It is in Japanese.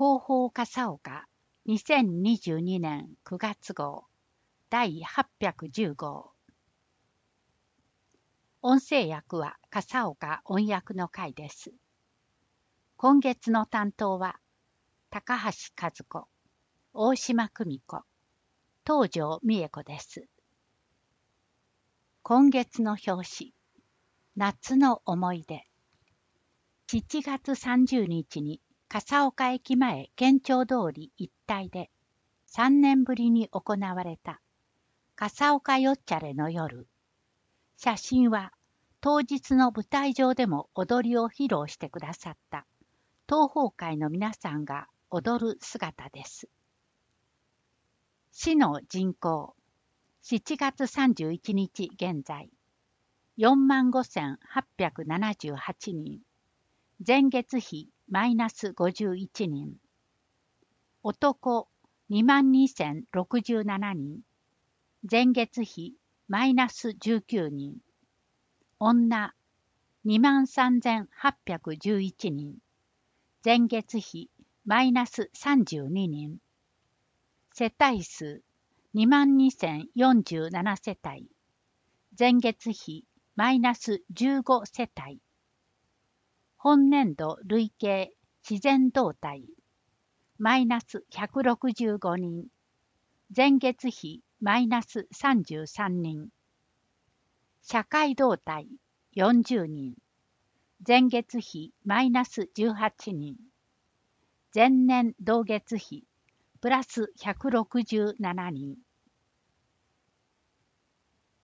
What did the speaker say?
広報笠岡2022年9月号第810号。音声訳は笠岡音訳の会です。今月の担当は高橋和子、大島久美子、東條美恵子です。今月の表紙、夏の思い出。7月30日に笠岡駅前県庁通り一帯で3年ぶりに行われた笠岡よっちゃれの夜。写真は当日の舞台上でも踊りを披露してくださった東宝会の皆さんが踊る姿です。市の人口、7月31日現在、45,878人。前月比マイナス51人。男22,067人。前月比マイナス19人。女23,811人。前月比マイナス32人。世帯数22,047世帯。前月比マイナス15世帯。本年度累計自然動態マイナス165人。前月比マイナス33人。社会動態40人。前月比マイナス18人。前年同月比プラス167人。